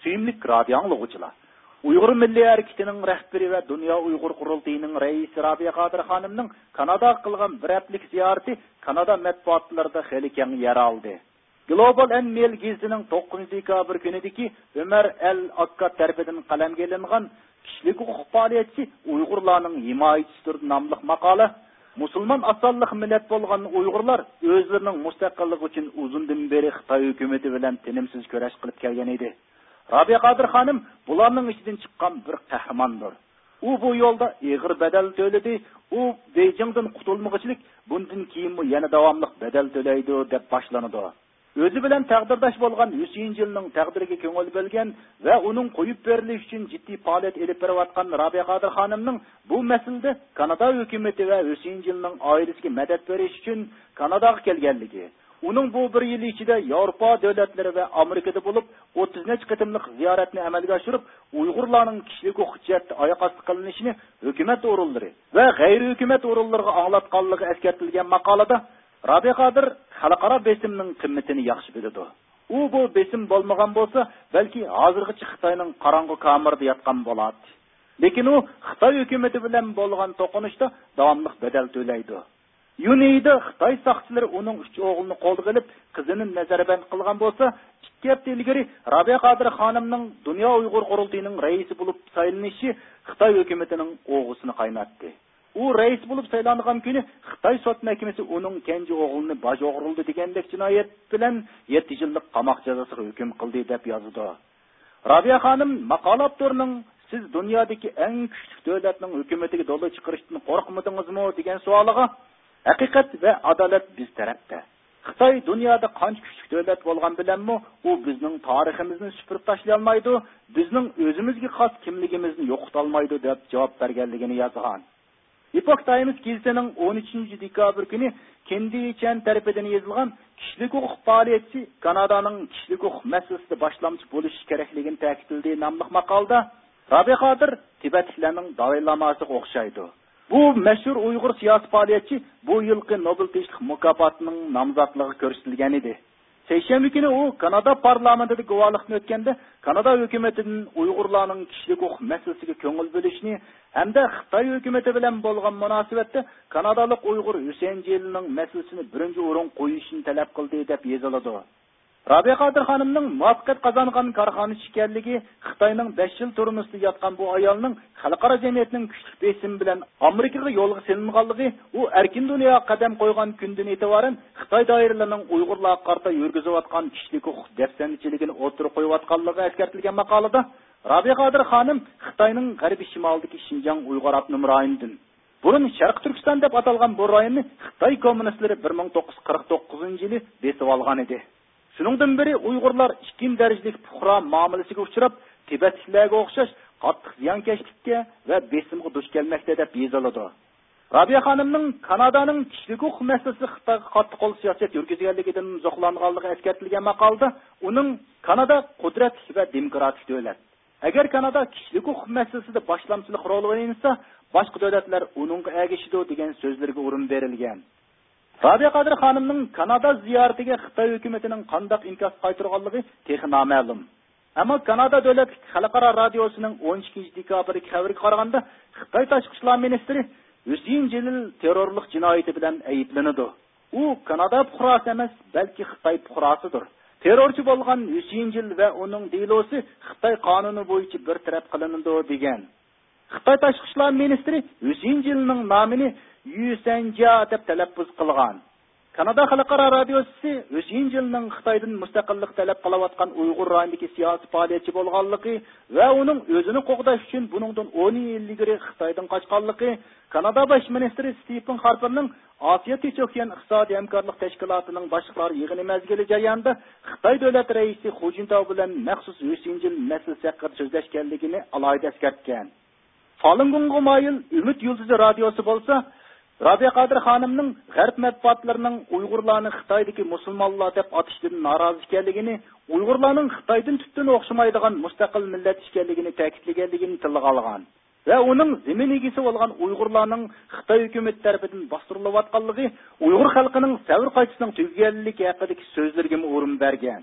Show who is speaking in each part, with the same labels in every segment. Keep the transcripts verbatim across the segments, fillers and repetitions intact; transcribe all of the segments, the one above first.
Speaker 1: Süymlik radyo anlıqçılar. Uyghur Milli Hareketining rahbari va Dunyo Uyg'ur qurultiyining raisi Rabiya Qodir xonimning Kanada qilgan bir haftalik ziyorati Kanada matbuotlarida xeli keng yer oldi. Global and Mail gazetining to'qqizinchi dekabr kunidagi Ömer El Akka tarafidan qalamga ilingan kishilik huquq faoliyatchi Uyg'urlarning himoyachisidir nomli maqola Musulmon asalliq millat bo'lgan Uyg'urlar o'zlarining mustaqilligi uchun uzundan beri Xitoy hukumatı bilan tinimsiz kurash qilib kelgan edi. Rabiya Qodir xonim bularning ichidan chiqqan bir qahramondir. U bu yo'lda ig'ir badal to'ladi. U Beijingdan qutulmoqchilik bundan keyin yana davomli badal to'laydi deb boshlanadi. O'zi bilan taqdirdosh bo'lgan Hüseyin Jilning taqdiriga ko'ngil bo'lgan va uning qo'yib berilishi uchun jiddiy faoliyat olib berayotgan Rabiya Qodir xonimning bu masalada Kanada hukumatı va Hüseyin Jilning oilasiga madad berish uchun Kanadaga kelganligi, uning bu bir yil ichida Yevropa davlatlari va Amerikada bo'lib o'ttiz necha qitimliq ziyoratni amalga oshirib, Uyg'urlarning kishilik huquqiyati oyoq osti qilinishini hukumat o'rinlari va g'ayri hukumat o'rinlariga anglatganligi eskartilgan maqolada Rabiya Qodir xalqaro besimning qimmatini yaxshi biladi. U bu besim bo'lmagan bo'lsa, balki hozirgacha Xitoyning qorong'u kamerida yotgan bo'ladi. Lekin u Xitoy hukumatı bilan bo'lgan to'qinishda davomli badal to'laydi. Yuniyda Xitoy soqchilari uning uch o'g'lini qo'lga olib, qizini nazarband qilgan bo'lsa, ikki hafta ilgari Rabiya Qodir xonimning Dunyo Uyg'ur qurultiyining raisi bo'lib saylanishi Xitoy hukumatining o'g'usini qaynatdi. U rais bo'lib saylangan kuni Xitoy sud mahkamasi uning kenji o'g'lini boj o'g'rildi degandek jinoyat bilan yetti yillik qamoq jazosiga hukm qildi deb yozdi. Rabiya xonim maqola avtorining siz dunyodagi eng kuchli davlatning hukumatiga do'la chiqarishdan qo'rqmadingizmi degan savoliga haqiqat va adolat biz tarafda. Xitoy dunyoda qancha kuchli davlat bo'lgan bilanmi, u bizning tariximizni supurib tashlay olmaydi, bizning o'zimizga xos kimligimizni yo'qota olmaydi deb javob berganligini yozgan. Epoch Times gazetining o'n uchinchi dekabr kuni Kendi Chen tarafidan yozilgan kishilik huquq faoliyatchi Kanadaning kishilik huquq masalasida boshlamchi bo'lish kerakligini ta'kidladi nomli maqolada Rabiya Qodir Tibetliklarning da'volamasiga o'xshaydi. Bu mashhur Uyg'ur siyosiy faoliyatchi bu yilgi Nobel tinchlik mukofotining nomzodligi ko'rsatilgan edi. Seshanba kuni u Kanada parlamentida guvohlikni o'tganda Kanada hukumatining Uyg'urlarning kishilik huquq masalasiga ko'ngil bo'lishni hamda Xitoy hukumati bilan bo'lgan munosabatda Kanadalik Uyg'ur Hüseyin Jilning masalasini birinchi o'rin qo'yishini talab qildi deb yoziladi. Rabiya Qodir xonimning muvaffaqiyat qozongan korxona ekanligi Xitoyning besh yil turmusida yotgan bu ayolning xalqaro jamiyatning kuchli besim bilan Amerikaga yo'lga silinganligi, u erkin dunyoga qadam qo'ygan kundan e'tiboran Xitoy doiralarining Uyg'urlarga qarata yurgizayotgan kishilik huquq dafsanchiligini o'tirib qo'yayotganligi eskartilgan maqolada Rabiya Qodir xonim Xitoyning g'arbiy shimolidagi Xinjiang Uyg'ur avtonom rayonidan burun Sharq Turkiston deb atalgan bu rayonni Xitoy kommunistlari bir ming to'qqiz yuz qirq to'qqizinchi yili besib olgan edi. Shuningdan beri Uyg'urlar ikkinchi darajalik fuqaro muomalasiga uchrab, Tibetliklarga o'xshash qattiq ziyonkashlikka va besimga duch kelmoqda deb yoziladi. Rabiya xonimning Kanadaning kishilik huquq masalasi Xitoyga qattiq qo'l siyosat yurgizganligidan zo'qlanganligi eskartilgan maqolada uning Kanada qudratli va demokratik davlat. Agar Kanada kishilik huquq masalasida boshlamchilik rol o'ynasa, boshqa davlatlar uningga ergashidi degan so'zlarga o'rin berilgan. Rabiya Qodir xonimning Kanada ziyoratiga Xitoy hukumatining qanday inkos qaytarganligi texnik noma'lum. Ammo Kanada davlat xalqaro radiosining o'n ikkinchi dekabrdagi xabariga qaraganda, Xitoy tashqi ishlar ministri Hüseyin Jil terrorlik jinoyati bilan ayblanadi. U Kanada fuqarosi emas, balki Xitoy fuqarosidir. Terrorchi bo'lgan Hüseyin Jil va uning delosi Xitoy qonuni bo'yicha bir taraf qilinadi degan. Xitoy tashqi ishlar ministri Hüseyin Jilning nomini Yu Sanja deb talaffuz qilgan. Kanada xalqaro radiosi Hüseyin Jilning Xitoydan mustaqillik talab qilayotgan Uyg'ur rayonidagi siyosiy faoliyatchi bo'lganligi va uning o'zini qo'g'dash uchun buningdan o'n yil ilgari Xitoydan qochganligi, Kanada bosh ministri Stephen Harperning Osiyo Tinch okean iqtisodiy hamkorlik tashkilotining boshliqlari yig'ini mazgili jarayonida Xitoy davlat raisi Hu Jintao bilan maxsus Hüseyin Jil masalasi haqida so'zlashganligini alohida eskartgan. Falun Gongga moyil Umid Yulduzi radiosi bo'lsa, Rabiya Qodir xonimning g'arb matbuotlarining Uyg'urlarni Xitoydagi musulmonlar deb atishdan norozi ekanligini, Uyg'urlarning Xitoydan tutdan o'xshamaydigan mustaqil millat ekanligini ta'kidlaganligini tilga olgan va uning zamin egasi bo'lgan Uyg'urlarning Xitoy hukumat tomonidan bostirilayotganligi Uyg'ur xalqining savr qaytisining tugaganligi haqidagi so'zlarga o'rin bergan.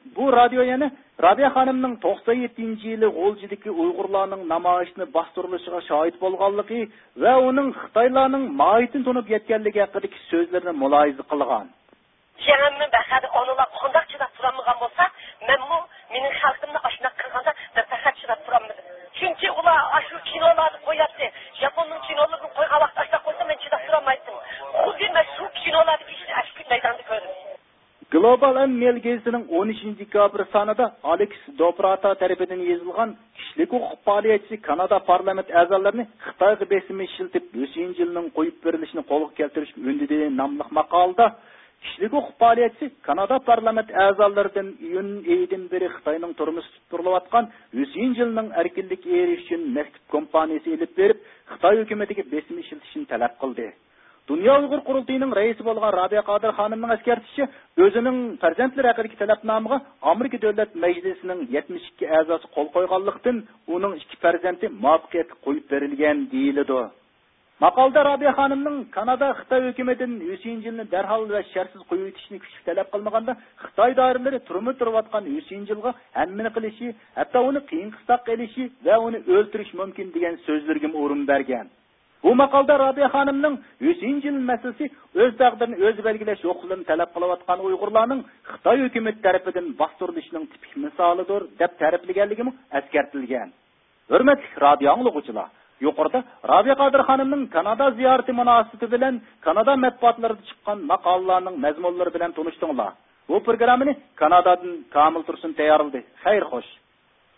Speaker 1: Bu radio yana Rabia xonimning to'qson yettinchi yili G'oljidagi Uyg'urlarning namoyishini bostirilishiga shohid bo'lganligi va uning Xitoylarning moyitini tunib yetganligi haqidagi so'zlarini mulohaza qilgan.
Speaker 2: Yangi bahada onalar qanday chidab turamagan bo'lsa, men bu mening xalqimni ashuna qilganda faqat chidab turamadim. Chunki ular shu kinolarni qo'yapti. Yaponning kinolarini qo'ygan vaqt ashuna qo'ysa men chidab turamaydim. Xuddi men shu kinolarni ishni ashku maydonda ko'rdim.
Speaker 1: Global and Mail gazetining o'n uchinchi dekabr sonida Alex Dobrata tarafidan yozilgan kishilik huquq faoliyatchisi Kanada parlament a'zolarini Xitoyga besim ishiltib o'shinchi yilning qo'yib berilishini qo'lga keltirishga undidi nomli maqolada kishilik huquq faoliyatchisi Kanada parlament a'zolaridan iyun oyidan beri Xitoyning turmush turilayotgan o'shinchi yilning erkinlik erish uchun maktub kompaniyasi elib berib Xitoy hukumatiga besim ishiltishini talab qildi. Dünya Uyghur Qurultayıning raisi bo'lgan Rabia Qodir xonimning askartishicha, o'zining farzandlari haqidagi talabnomaga Amerika Davlat Majlisining yetmish ikki a'zosi qo'l qo'yganlikdan uning ikki farzandi muvaffaqiyatli qo'yib berilgan deyiladi. Maqolda Rabia xonimning Kanada Xitoy hukumatining o'shinchi yilni darhol va shartsiz qo'yib o'tishni kuchli talab qilmaganda, Xitoy doiralari turmush turayotgan o'shinchi yilga hammani qilishi, hatto uni qiyin qistoq qilishi va uni o'ldirish mumkin degan so'zlarga o'rin bergan. Bu maqolda Rabia xonimning o'shinchi yil masalasi o'z taqdirini o'zi belgilash huquqini talab qilayotgan Uyg'urlarning Xitoy hukumati tomonidan bostirilishining tipik misolidir deb ta'riflaganligi eskartilgan. Hurmatli radio anglovchilar, yuqorida Rabia Qodir xonimning Kanada ziyorati munosabati bilan Kanada matbuotlarida chiqqan maqolalarning mazmunlari bilan tanishdinglar. Bu programmani Kanadadan Kamil Tursun tayyorladi. Xayr xo'sh.